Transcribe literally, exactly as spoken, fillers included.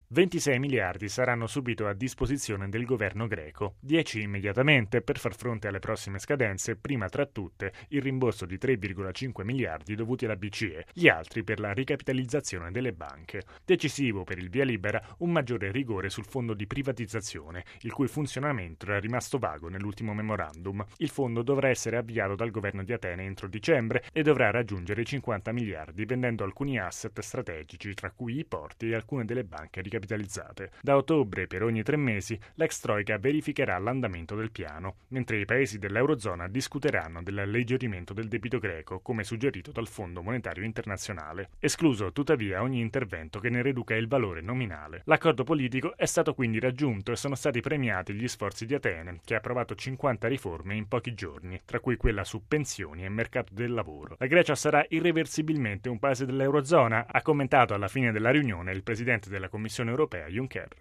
ventisei miliardi saranno subito a disposizione del governo greco, dieci immediatamente per far fronte alle prossime scadenze, prima tra tutte il rimborso di tre virgola cinque miliardi dovuti alla B C E, gli altri per la ricapitalizzazione delle banche. Decisivo per il via libera un maggiore rigore sul fondo di privatizzazione, il cui funzionamento era rimasto vago nell'ultimo memorandum. Il fondo dovrà essere avviato dal governo di Atene entro dicembre e dovrà raggiungere i cinquanta miliardi vendendo alcuni asset strategici, tra cui i porti e alcune delle banche ricapitalizzate. Capitalizzate. Da ottobre, per ogni tre mesi, l'ex Troika verificherà l'andamento del piano, mentre i paesi dell'Eurozona discuteranno dell'alleggerimento del debito greco, come suggerito dal Fondo Monetario Internazionale. Escluso, tuttavia, ogni intervento che ne riduca il valore nominale. L'accordo politico è stato quindi raggiunto e sono stati premiati gli sforzi di Atene, che ha approvato cinquanta riforme in pochi giorni, tra cui quella su pensioni e mercato del lavoro. La Grecia sarà irreversibilmente un paese dell'Eurozona, ha commentato alla fine della riunione il presidente della Commissione europea Juncker.